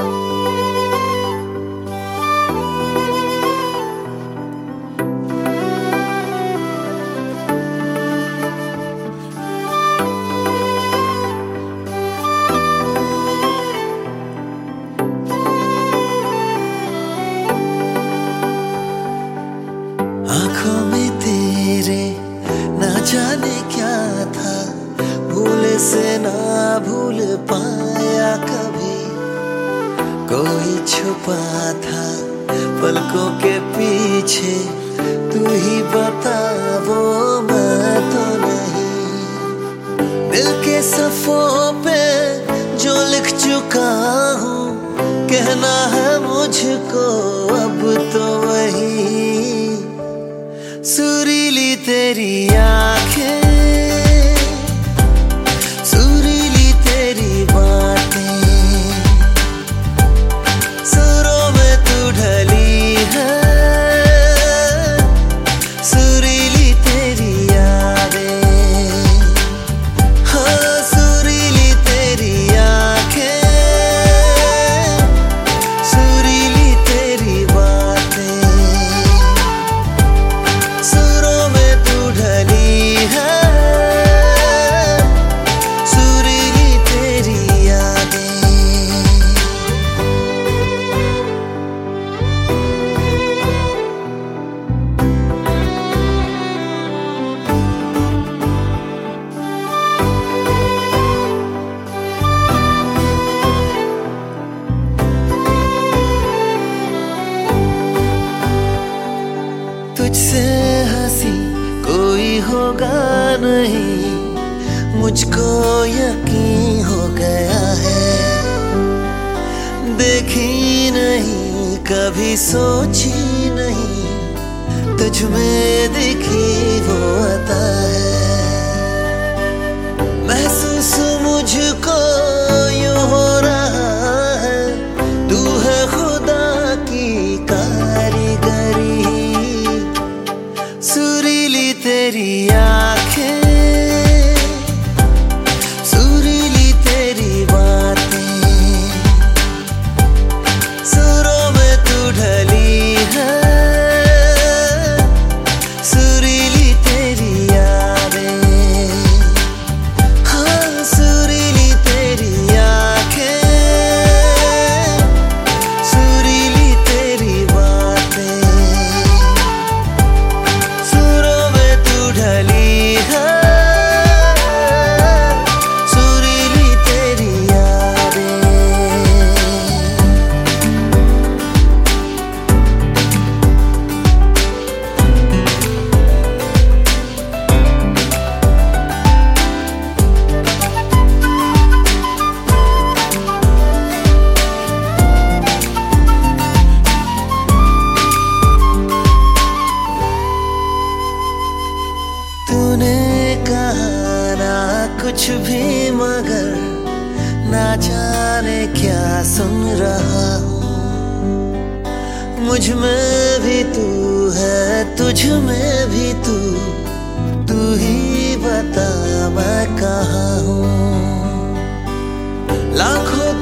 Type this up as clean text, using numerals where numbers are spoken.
आंखों में तेरे ना जाने क्या था, भूले से ना भूल पाया कभी। कोई छुपा था पलकों के पीछे, तू ही बता वो मैं तो नहीं। दिल के सफ़ों पे जो लिख चुका हूँ, कहना है मुझको अब तो वही। सुरीली तेरी आंखें, सुरीली तेरी बातें, सुरों में तू ढली है। सुरीली तेरी यादें, हाँ सुरीली तेरी आंखें, सुरीली तेरी बातें, सुरों में तू ढली है। सुरीली तेरी यादें। तुझसे हंसी कोई होगा नहीं, मुझको यकीन हो गया है। देखी नहीं कभी सोची नहीं, तुझ में दिखी वो अता है। महसूस मुझको यूं हो रहा है, तू है खुदा की कारीगरी। सुरीली तेरी आंखें, सुरीली तेरी बातें, सुरों में तू ढली है। सुरीली तेरी यादें, हाँ सुरीली तेरी आंखें, सुरीली तेरी बातें, सुरों में तू ढली है। सुरीली तेरी यादें। तूने कहा ना कुछ भी, मगर ना जाने क्या सुन रहा हूँ। मुझ में भी तू है, तुझ में भी तू, तू ही बता मैं कहाँ हूँ। लाखों